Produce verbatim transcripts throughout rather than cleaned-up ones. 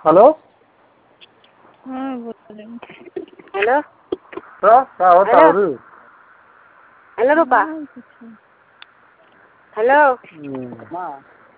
Hello हाँ बोलें। Hello तो क्या होता है हेलो हेलो रूपा हाँ, कुछ है। हेलो हाँ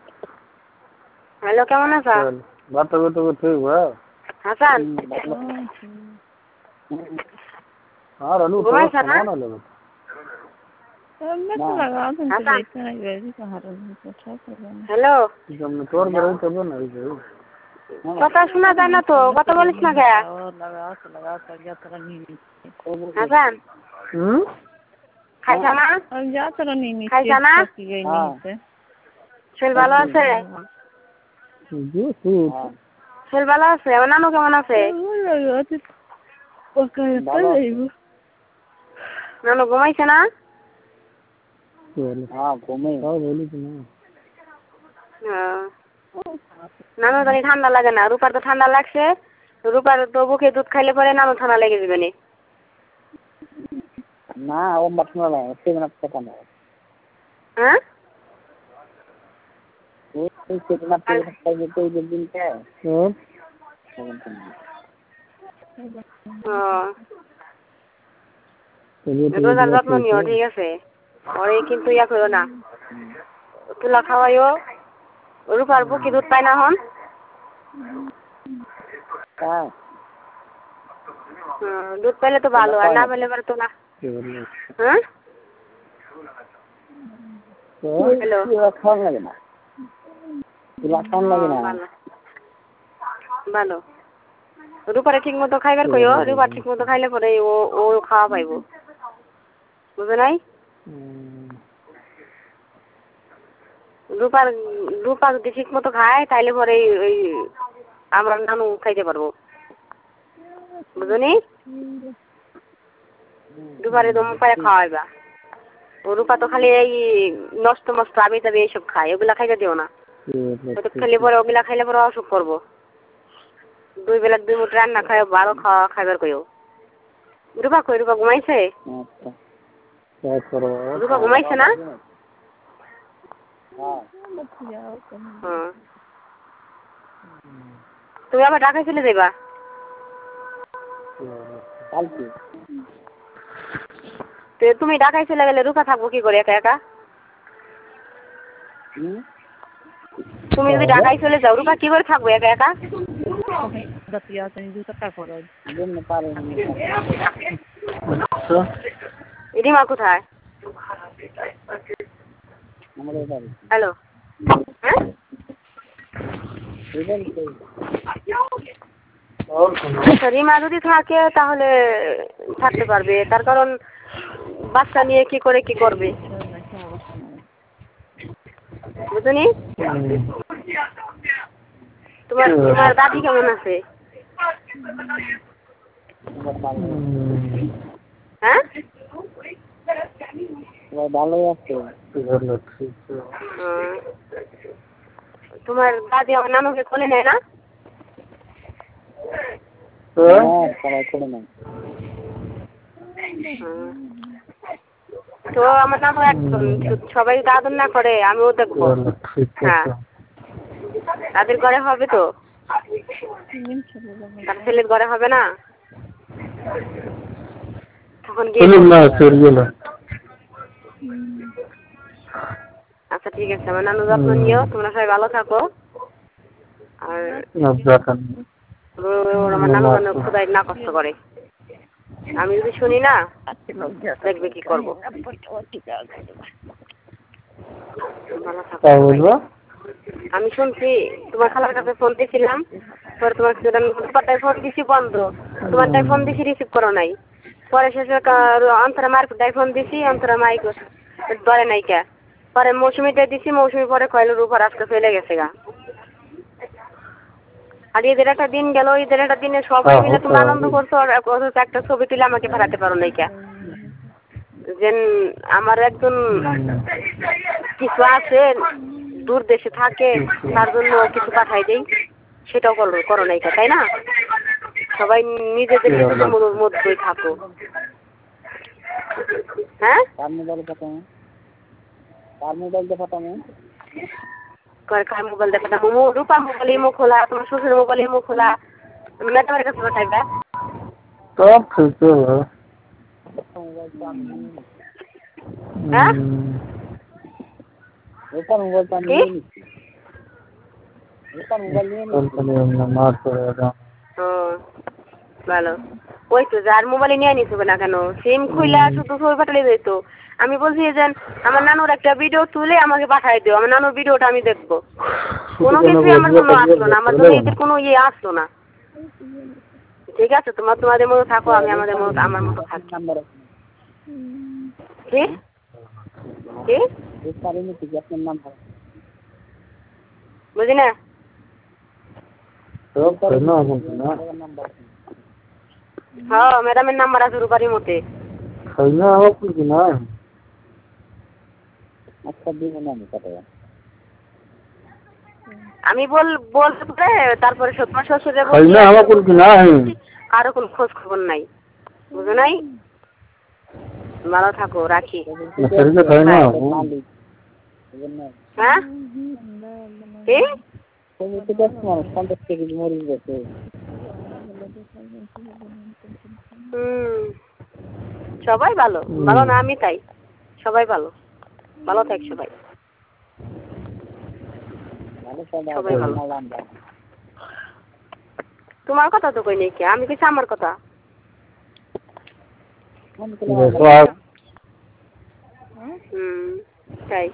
हेलो কেমন আছো? चल बात तो तो ठीक है। হাসান हाँ, ठीक। हाँ रनु तो घुमाइছ ना? कौन आले अब मैं तो लगा दूँ तो हासान देखते हैं वैसे कहाँ रहूँ तो अच्छा करेंगे। হ্যালো जब मैं तोड़ में रही तब ना रही কথা শোনা যায় না তো, কথা বলিস না কে? और लगा तो लगा कर जा तरह नहीं হাসান हम्म খাইছ না? अब जा तरह नहीं नहीं খাইছ না? की गई नहीं से শরীর ভালো আছে? जी ठीक শরীর ভালো আছে? আমার নানু কেমন আছে? लगा तो पका तो नहीं वो নানু ঘুমাইছে না? हाँ घूमे हाँ बोली तो ना হ্যাঁ নানু জানি ঠান্ডা লাগে না, রূপার তো ঠান্ডা লাগছে, রূপার তো বুকে দুধ খাইলে পরে নানু ঠান্ডা লেগে যাবে নি। ना वो मत ना ले उससे ना पता ना হ্যাঁ वो कितना पे कर देते हैं दिन क्या है ও রোজার যত্ন নিও, ঠিক আছে? ওরে কিন্তু ইয়া করো না, তুলা খাওয়াইও, রূপার বুকে দুধ পায় না হন। हाँ হুম, দুধ পাইলে তো ভালো, আর না পাইলে পরে তো না। হ্যাঁ हेलो खान लगे ना খান লাগে না ভালো ভালো রূপারে ঠিক মতো খাইবার কইও, রূপা ঠিক মতো খাইলে পরে ও ও খাওয়া পাইব, বুঝে নাই? রূপার রূপা যদি ঠিক মতো খায় তাইলে পরে ওই আমরা নানু খাইতে পারবো, বুঝনি? রূপারে দম পারে খাওয়াইবা, ও রূপা তো খালি এই নষ্ট মষ্ট আবি টাবি এইসব খায়, ওগুলা খাইতে দিও না, ওটা খেলে পরে ওগুলা খাইলে পরে অসুখ করবো। দুই বেলা দুই মুঠ রান্না খাই বারো খাওয়া খাইবার কইও। রূপা কই, রূপা ঘুমাইছে? রূপা ঘুমাইছে না? হ্যাঁ তুমি আবার ঢাকায় চলে যাইবা? তো তুমি ঢাকায় চলে গেলে রূপা থাকবো কি করে একা একা? তুমি যদি ঢাকায় চলে যাও রূপা কি করে থাকবো একা একা? রিমা কোথায়? হ্যালো হ্যাঁ আচ্ছা, রিমা যদি থাকে তাহলে থাকতে পারবে, তার কারণ বাচ্চা নিয়ে কি করে কি করবে, বুঝনি? তোমার তোমার দাদি কেমন আছে? হ্যাঁ ভালো আছে তোমার দাদি আমার নানুকে কোলে নেয় না? সবাই করে নেয়। তো আমার নানু একজন, সবাই তো আদর না করে, আমিও দেখবো। হ্যাঁ তাদের ঘরে হবে তো, তার ছেলের ঘরে হবে না, তখন গিয়ে আচ্ছা ঠিক আছে, আমার নানু যত্ন নিও, তোমরা সবাই ভালো থাকো। আর আমার নানু যেন খোদাই না কষ্ট করে, আমি যদি শুনি না দেখবে কি করবো। ভালো থাকো। আমি শুনছি তোমার খালার কাছে ফোন দিয়েছিলাম, পরে তোমার রূপারটায় ফোন দিছি বন্ধ, তোমারটায় ফোন দিছি রিসিভ করো নাই, পরে শেষে অন্তরা মার্কেটায় ফোন দিছি, অন্তরা মাইক ধরে নাই কে, পরে মৌসুমিটাই দিছি, মৌসুমি পরে কইলো রূপার আজকে চলে গেছে গা। আর ঈদের একটা দিন গেল, ঈদের একটা দিনে সবাই মিলে তোমরা আনন্দ করছো, আর একটা ছবি তুলে আমাকে পাঠাতে পারো নাই কে, যে আমার একজন কিছু আছে দূর দেশে থাকে তার জন্য কিছু পাঠাই দেই, সেটাও করো করো নাই কে, তাই না? সবাই নিজেদের নিজেদের মধ্যেই থাকো। হ্যাঁ করে খায় মোবাইল দেখে না মোমো রূপা মোবাইল ইমো খোলা তোমার শ্বশুর মোবাইল ইমো খোলা ম্যাডামের কাছে পাঠাইবা সব খেলতে হ্যাঁ এটা মোবাইল টা নিয়ে নিচ্ছি এটা মোবাইল নিয়ে নিচ্ছি মার করে দাও ও ভালো ওই তো যার মোবাইল নিয়ে নিছো না কেন সিম খুইলা শুধু ছবি পাঠালে যেত আমি বলছি যে আমার নানুর একটা ভিডিও তুলে আমাকে পাঠাই দিও আমার নানুর ভিডিওটা আমি দেখবো কোনো কিছুই আমার জন্য আসলো না আমার জন্য এদের কোনো ইয়ে আসলো না ঠিক আছে তোমার তোমাদের মতো থাকো আমি আমাদের মতো আমার মতো থাকি কি কি বুঝি না হ্যাঁ ম্যাডামের নাম্বার আছে রূপারির মতে আমি বল বলতে পারে তারপরে তোমার শ্বশুরে কারো কোনো খোঁজ খবর নাই বুঝো নাই ভালো থাকো রাখি হ্যাঁ কি হুম সবাই ভালো ভালো না আমি তাই সবাই ভালো ভালো থাক সবাই সবাই ভালো তোমার কথা তো কই নেই কি আমি কিছু আমার কথা হুম তাই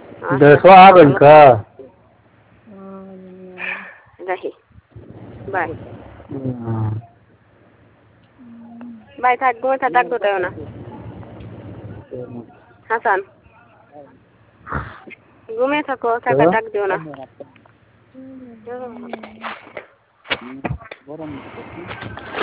রাখি বাই বাই থাকবো থাকবো তাইও না হাসান ঘুমিয়ে থাকো থাকা ডাক দিও না